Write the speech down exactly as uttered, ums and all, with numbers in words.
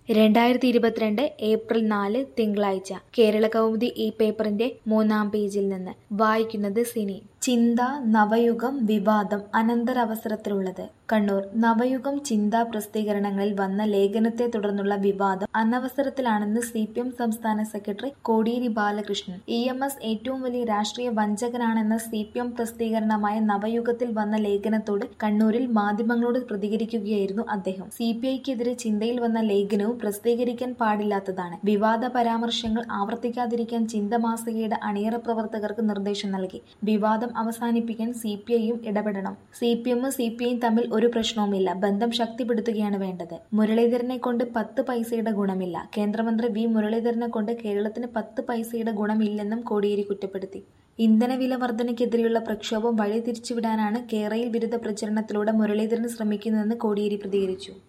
രണ്ടായിരത്തി ഇരുപത്തിരണ്ട് ഏപ്രിൽ നാല് തിങ്കളാഴ്ച കേരളകൗമുദി ഈ പേപ്പറിന്റെ മൂന്നാം പേജിൽ നിന്ന് വായിക്കുന്നത് സിനി. ചിന്ത നവയുഗം വിവാദം അനന്തരാവസരത്തിലുള്ളത്. കണ്ണൂർ. നവയുഗം ചിന്ത പ്രസിദ്ധീകരണങ്ങളിൽ വന്ന ലേഖനത്തെ തുടർന്നുള്ള വിവാദം അനവസരത്തിലാണെന്ന് സി പി എം സംസ്ഥാന secretary Kodiyeri Balakrishnan. E M S ഏറ്റവും വലിയ രാഷ്ട്രീയ വഞ്ചകനാണെന്ന സി പി എം പ്രസിദ്ധീകരണമായ നവയുഗത്തിൽ വന്ന ലേഖനത്തോട് കണ്ണൂരിൽ മാധ്യമങ്ങളോട് പ്രതികരിക്കുകയായിരുന്നു അദ്ദേഹം. സി പി ഐക്കെതിരെ ചിന്തയിൽ വന്ന ലേഖനവും പ്രസിദ്ധീകരിക്കാൻ പാടില്ലാത്തതാണ്. വിവാദ പരാമർശങ്ങൾ ആവർത്തിക്കാതിരിക്കാൻ ചിന്ത മാസികയുടെ അണിയറ പ്രവർത്തകർക്ക് നിർദ്ദേശം നൽകി. വിവാദം അവസാനിപ്പിക്കാൻ സി പി ഐയും ഇടപെടണം. സി പി എമ്മും സി പി ഐയും തമ്മിൽ ഒരു പ്രശ്നവുമില്ല. ബന്ധം ശക്തിപ്പെടുത്തുകയാണ് വേണ്ടത്. മുരളീധരനെ കൊണ്ട് പത്ത് പൈസയുടെ ഗുണമില്ല. കേന്ദ്രമന്ത്രി വി മുരളീധരനെ കൊണ്ട് കേരളത്തിന് പത്ത് പൈസയുടെ ഗുണമില്ലെന്നും കോടിയേരി കുറ്റപ്പെടുത്തി. ഇന്ധനവില വർധനയ്ക്കെതിരെയുള്ള പ്രക്ഷോഭം വഴിതിരിച്ചുവിടാനാണ് കേരയിൽ വിരുദ്ധ പ്രചരണത്തിലൂടെ മുരളീധരൻ ശ്രമിക്കുന്നതെന്ന് കോടിയേരി പ്രതികരിച്ചു.